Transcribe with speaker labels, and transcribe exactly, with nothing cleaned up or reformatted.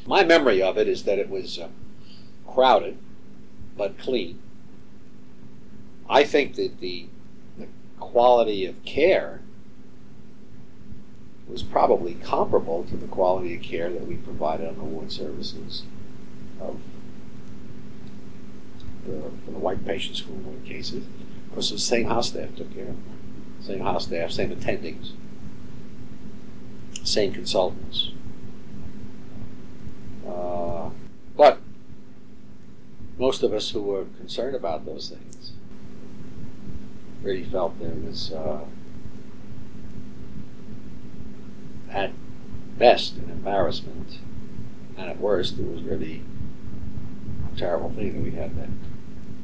Speaker 1: my memory of it is that it was uh, crowded but clean. I think that the, the quality of care was probably comparable to the quality of care that we provided on the ward services of the, for the white patients who were in cases. Of course, the same house staff took care of them. Same house staff, same attendings, same consultants. Uh, but most of us who were concerned about those things really felt there was, uh, at best, an embarrassment, and at worst, it was really a terrible thing that we had that